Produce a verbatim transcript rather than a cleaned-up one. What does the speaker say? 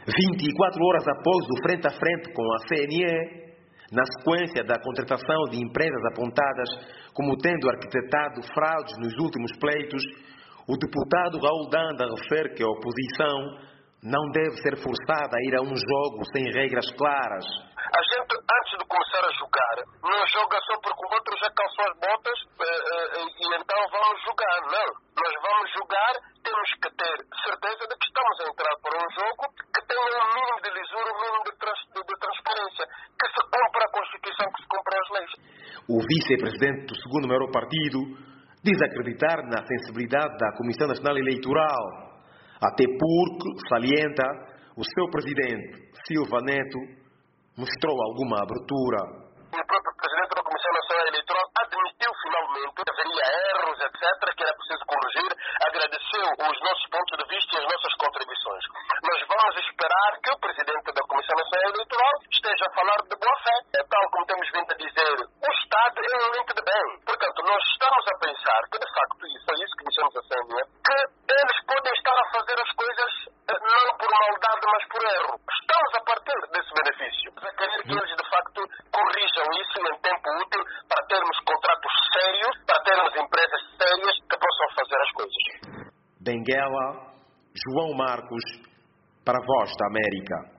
vinte e quatro horas após o frente a frente com a C N E, na sequência da contratação de empresas apontadas como tendo arquitetado fraudes nos últimos pleitos, o deputado Raul Danda refere que a oposição não deve ser forçada a ir a um jogo sem regras claras. A gente, antes de começar a jogar, não joga só porque o outro já calçou as botas e então vamos jogar. Não. Nós vamos jogar, temos que ter certeza de que estamos a entrar para um jogo que tenha um mínimo de lisura, um mínimo de, trans, de, de transparência, que se cumpra a Constituição, que se cumpra as leis. O vice-presidente do segundo maior partido diz acreditar na sensibilidade da Comissão Nacional Eleitoral, até porque, salienta, o seu presidente, Silva Neto, mostrou alguma abertura. O próprio presidente da Comissão Nacional Eleitoral admitiu finalmente que haveria erros, etcétera, que era preciso corrigir, agradeceu os nossos pontos de vista e as nossas contribuições. Mas vamos esperar que o presidente da Comissão Nacional Eleitoral esteja a falar de boa fé. É tal como temos vindo a dizer, o Estado é um ente de bem. Portanto, nós estamos a pensar que, de facto, isso é isso que dissemos a C N E, que eles podem estar a fazer as coisas não por maldade, mas por erro. Estamos a partir desse benefício. A querer que eles, de facto, corrijam isso em tempo útil para termos contratos sérios, para termos empresas sérias que possam fazer as coisas. Benguela, João Marcos, para a Voz da América.